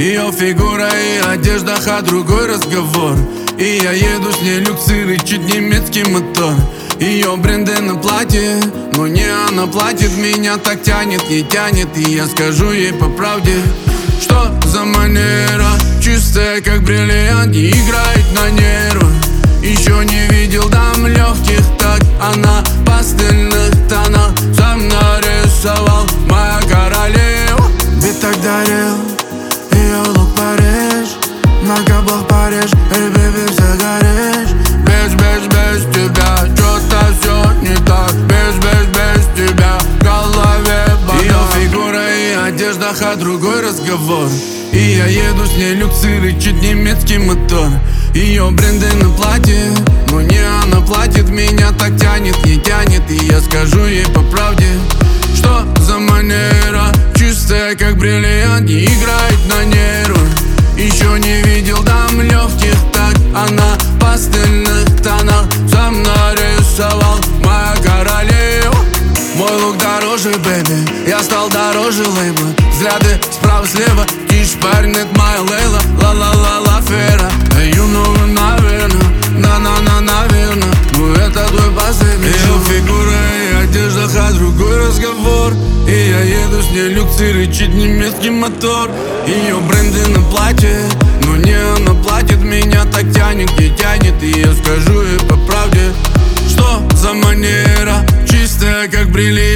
Ее фигура и одежда, другой разговор. И я еду с ней люксир и чуть немецкий мотор. Ее бренды на платье, но не она платит. Меня так тянет, не тянет. И я скажу ей по правде, что за манера, чистая как бриллиант, не играет на нервы. Еще не видел дам легких так. Она в пастельных тонах сам нарисовал. Моя королева. Ведь так дарил ее лук Париж, на каблах Париж. Эй, бэби, все горишь. Без тебя что-то все не так. Без тебя в голове бардак. Ее фигура и одежда, другой разговор. И я еду с ней люксир и чуть немецкий мотор. Ее бренды на платье, но не она платит. Меня так тянет, не тянет. И я скажу ей по правде, что за манера, чистая как бриллиант, не играет на нервы. Еще не видел дам легких так. Она в пастельных тонах сам нарисовал. Моя королева. Мой лук дороже, бэби, я стал дороже лейбла. Взгляды справа-слева, тишь, парень, это моя Лейла. Ла-ла-ла-ла, фера. You know, наверно, наверно. Ну это твой последний. Ее фигура и одежда, другой разговор. И я еду с ней люксир и чуть немецкий мотор. Ее бренды на платье, но не она платит. Меня так тянет, не тянет. И я скажу ей по правде, что за манера, чистая как бриллиант.